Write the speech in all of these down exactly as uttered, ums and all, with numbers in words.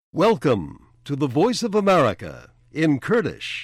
Welcome to the Voice of America in Kurdish.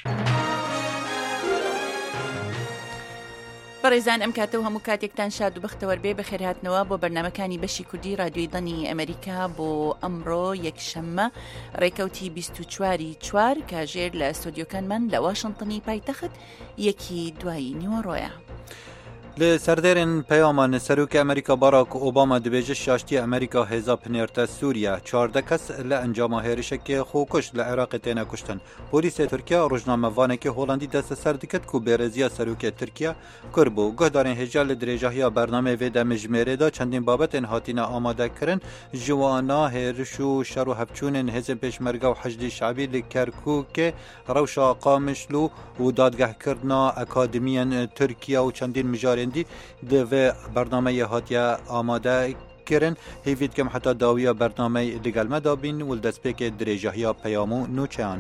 بەڕێزان ئەم کاتە و هەموو کاتێکتان شاد و بەختەوەربێ بەخێرهاتنەوە بۆ بەرنامەکانی بەشی کوردی رادیۆی دەنی ئەمریکا بۆ ئەمڕۆ یەکشەممە ڕێکەوتی بیست و چواری چوار کاژێر لە ئەستۆدیۆکانمان لە واشنتنی پایتەخت یەکی دوایی نیوەڕۆیە. لی سردرین پیامان سروک امریکا باراک اوباما دبیجه شاشتی امریکا هزا پنیرت سوریا چهارده کس لانجام هرشکی خوکش لعراق تینا کشتن. پلیس ترکیه روزنامه وانه که هولندی دست سردکت کو برزیا سروک ترکیه کربو گهدارن هجال درجاهیا برنامه ویده مجمره دا چندین بابت هاتینا آماده کرن جوانا هرشو شرو هفچون هزم پیشمرگا و حشد شعبی لکرکوک روشا قامشلو و دادگاه کردنا اکادمیان ترکیه و چندین مجاری دوی برنامه هاتیا آماده کرن هیوید کم حتی داویا برنامه لگل مدابین و دست که درجاهیا پیامو نوچان.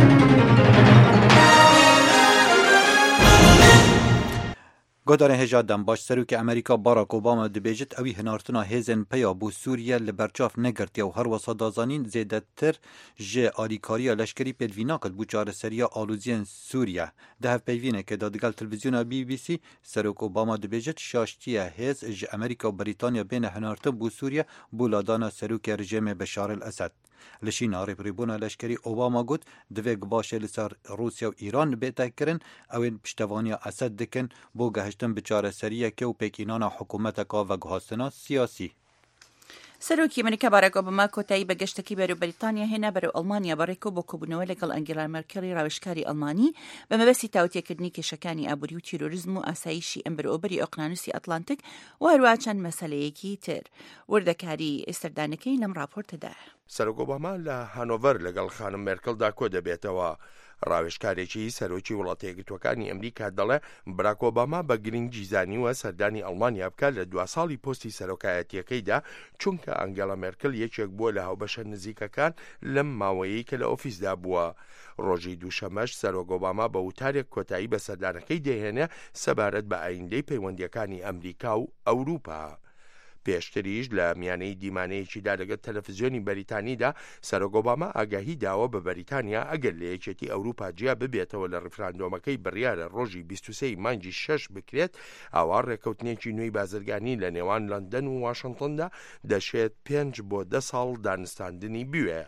گودار هجاد دم باش سروک امریکا باراک اوباما دبیجت اوی هنارتنا هزن پیا بو سوریه لبرچاف نگرتی و هر وسا دازانین زیده تر جه آلیکاریا لشکری پیدوینا کد بو چار سریا آلوزین سوریه. ده هف پیوینه که دادگل تلویزیون بی بی سی سروک اوباما دبیجت شاشتیه هز جه امریکا و بریتانیا بین هنارتن بو سوریه بو لادانا سروک رژیم بشار الاسد. لشین عرب ریبونا لشکری اوباما گوت دوی گباشه لسر روسیا و ایران بیتا کرن اوین پشتوانیا اسد دکن بو گهشتن بچاره سریه که و پیکینانا حکومتکا و گهاستنا سیاسی. سەرۆکی ئەمریکا باراک ئۆباما کۆتایی بە گەشتێکی بەرەو بەریتانیا هێنا بەرەو ئەڵمانیا بەڕێکەوە بۆ کۆبوونەوە لەگەڵ ئەنگێلا مەرکەڵی ڕاوێژکاری ئەڵمانی بە مەبەستی تاوتێکردنی کێشەکانی ئابووری و تیرۆریزم و ئاسایشی ئەم بەرەوبەری ئۆقیانوسی ئەتلانتیک و هەروە چەند مەسەلەیەکی تر. وردەکاری ئێستەردانەکەی لەم راپۆرتەدا. سەرۆک ئۆباما لە هانۆڤەر لەگەڵ خانم مێرکڵدا کۆ دەبێتەوە. ڕاوێژکارێکی سەرۆکی وڵاتە یەکگرتووەکانی ئەمریکا دەڵێ باراک ئۆباما بە گرنگی زانیوە سەردانی ئەڵمانیا بکات لە دوا ساڵی پۆستی سەرۆکایەتیەکەیدا چونکە ئەنگێلا مێرکڵ یەکێک بووە لە هاوبەشە نزیکەکان لەم ماوەیەی کە لە ئۆفیسدا بووە. ڕۆژی دووشەمەش سەرۆک ئۆباما بە وتارێک کۆتایی بە سەردانەکەی دەهێنێ سەبارەت بە ئایندەی پەیوەندیەکانی ئەمریکا و ئەوروپا. پێشتریش لە میانەی دیمانەیەکیدا لەگەڵ تەلەڤیزیۆنی بەریتانیدا سەرۆک ئۆباما ئاگاهی داوە بە بەریتانیا ئەگەر لە یەکێتی ئەوروپا جیا ببێتەوە لە ڕفراندۆمەکەی بڕیارە ڕۆژی بیست و سێی مانگی شەش بکرێت ئاوا ڕێکەوتنێکی نوێی بازرگانی لە نێوان لەندەن و واشنتندا دەشێت پێنج بۆ دە ساڵ دانستاندنی بوێ.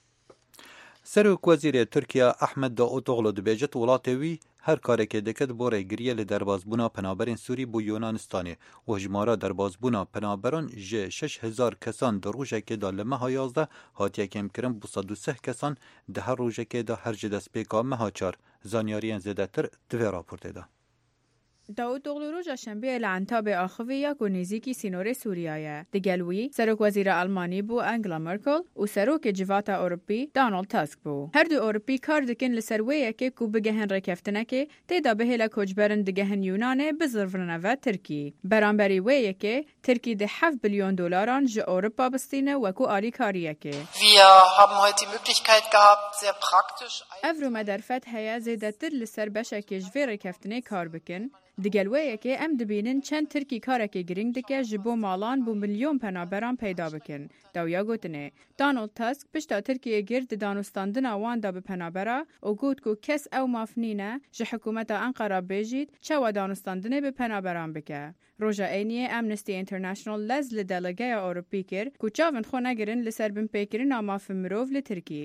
سروک وزیر ترکیه احمد داوطوغلو دبیجت وڵاتێوی هر کارێکێ دەکەت بۆ ڕێگریە لە دەربازبوونا پەنابەرین سووری بۆ یۆنانستانê و ژمارە دەربازبوونا پەنابەران ji şeş hezar kesan di rojekê da li meha yazda hatiye kêmkirin bû sed û seh kesan di her rojekê da her ji destpêka meha çar. Zanyariyên zêdetir di vê raportê da. داوطوغلو روژا شنبه لعنتاب آخویه و نزیکی سینور سوریایه. دگلوی سروک وزیر آلمانی بو انگلا مرکل و سروک جواتا اوروپی دانالد تاسک بو. هر دو اوروپی کار دکن لسرویه که کو بگهن رکفتنه که تیدا به هلا کوچبرن دگهن یونانه بزرورنه و ترکی. برانبری ویه که ترکی ده هفت بیلیون دلاران ج اوروپا بستینه و کو آلی کاریه که. Wir haben heute die Möglichkeit gehabt, sehr praktisch. افرو مدرفت هیا زیدتر لسر بشک جوی رکفتنه کار بکن. دگلویه که ام دبینن چند ترکی کارکی گرینگ دکه جبو مالان بو میلیون پنابران پیدا بکن. داویا گوتنه دانالد تاسک پشتا ترکیه گرد دانستاندن آوان دا به پنابرا و گوت کو کس او مافنینه جه حکومت انقره بیجید چه و دانستاندنه به پنابران بکه. روژا اینیه امنستی انترنشنال لز لدلگه اوروپی کر کو چاون خو نگرن لسر بن پیکرین آماف مروف لترکی.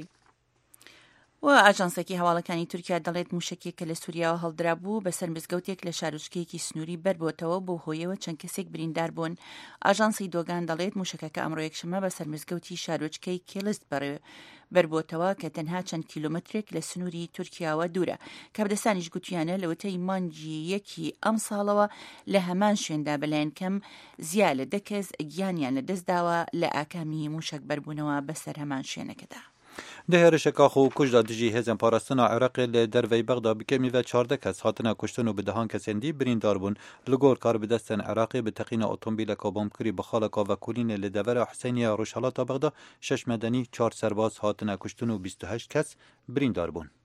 و ئاژانسێکی هەواڵەکانی تورکیا دەڵێت موشکێک کە لە سووریاوە هەڵدرا بوو بەسەر مزگەوتێک لە شارۆچکەیەکی سنووری بەربۆتەوە بۆ هۆیەوە چەند کەسێک بریندار بوون. ئاژانسی دۆگان دەڵێت موشکەکە ئەمڕۆ یەکشەممە بەسەر مزگەوتی شارۆچکەی کێلست بەربۆتەوە کە تەنها چەند کیلۆمەترێک لە سنووری تورکیاوە دوورە. کاپدەستانیش گوتیانە لە وتەی مانگی یەکی ئەم ساڵەوە لە هەمان شوێندا بەلایەن کەم زیا لە دە کەس گیانیان لەدەستداوە لە ئاکامی موشک بەربوونەوە بەسەر هەمان شوێنەکەدا. ده هرشکا خو کجدا دجی هزن پاراستنا عراق ل دروی بغدا بکمی و چهارده کس هاتنا کشتن و به دهان کسندی بریندار بون لگور کار به دستن عراقی به تقین اتومبیل کابام کری بخالکا و کولین ل دور حسینیه روشالات بغدا شش مدنی چهار سرباز هاتنا کشتن و بیست و هشت کس بریندار بون.